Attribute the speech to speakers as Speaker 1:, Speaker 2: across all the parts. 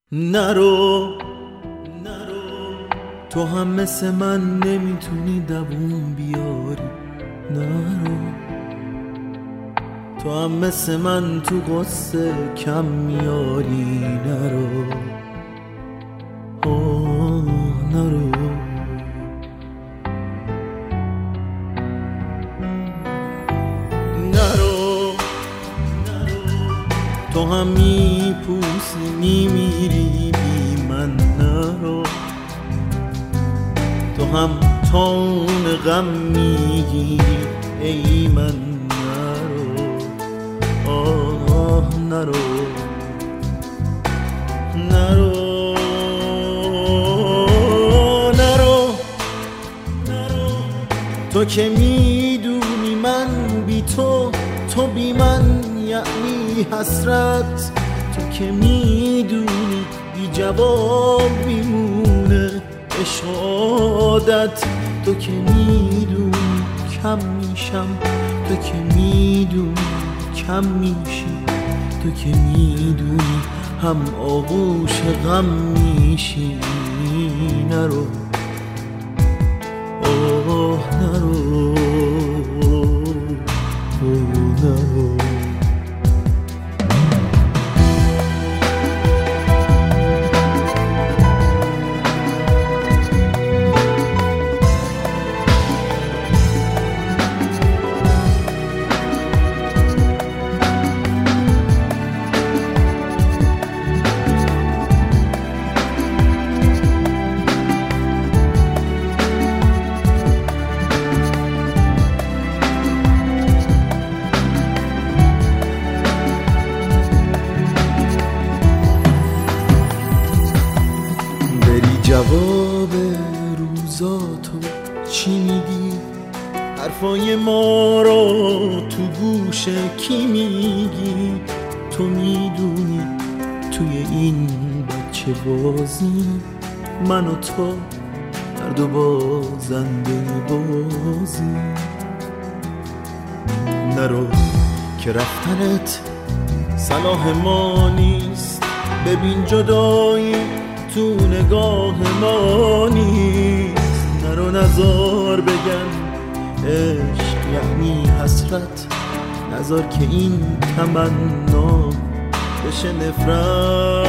Speaker 1: نرو تو هم مثل من نمیتونی دووم بیاری. نرو تو هم مثل من تو قصه کم میاری. نرو نرو تو هم میپوسی میمیری بی من. نرو تو هم تون غم میگیری ای من. نرو تو که میدونی من بی تو بی من یعنی حسرت. تو که میدونی بی جواب میمونه عشق و عادت. تو که میدونی کم میشم، تو که میدونی کم میشی، تو که میدونی هم آغوش غم میشی. نرو نرو نرو جواب روزاتو چی میگی؟ حرفای ما رو تو گوش کی میگی؟ تو میدونی توی این بچه بازی من و تو هر دو بازنده بازی. نرو که رفتنت صلاح ما نیست. ببین جدایی تو نگاه ما نیست. نرو نزار بگن عشق یعنی حسرت. نزار که این تمنا بشه نفرت.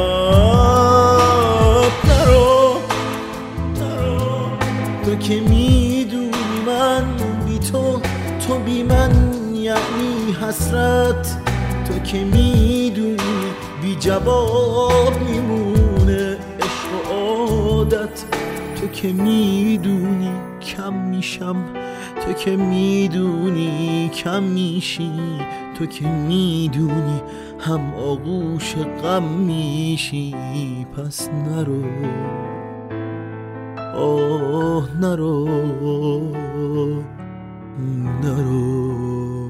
Speaker 1: نرو تو که میدونی من بی تو بی من یعنی حسرت. تو که میدونی بی جواب میمونه عشق و عادت. تو که میدونی کم میشم، تو که میدونی کم میشی، تو که میدونی هم آغوش غم میشی. پس نرو نرو